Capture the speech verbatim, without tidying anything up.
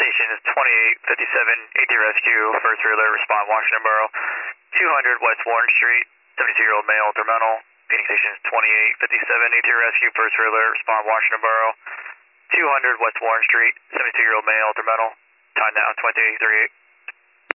Station is twenty-eight fifty-seven, A T Rescue, first rear alert, respond Washington Borough. two hundred West Warren Street, seventy-two-year-old male, detrimental. Phoenix Station is twenty-eight fifty-seven, A T Rescue, first rear alert, respond Washington Borough. two hundred West Warren Street, seventy-two-year-old male, detrimental. Time now, twenty thirty-eight.